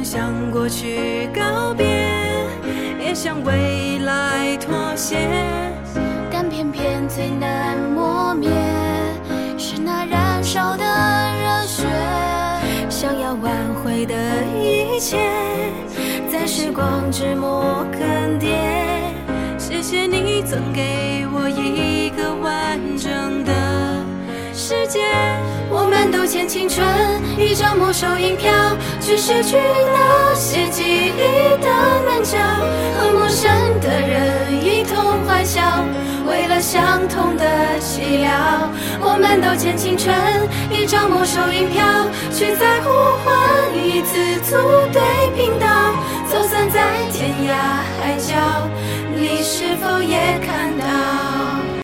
向过去告别，也向未来妥协， 但偏偏最难磨灭是那燃烧的热血。 想要挽回的一切，在时光之末更迭。谢谢你曾给我一个完整的世界。 我们都欠青春一张没收银票，去失去那些记忆的棱角，和陌生的人一同欢笑，为了相同的寂寥。我们都欠青春一张没收银票，去在呼唤一次组队频道，走散在天涯海角，你是否也看到？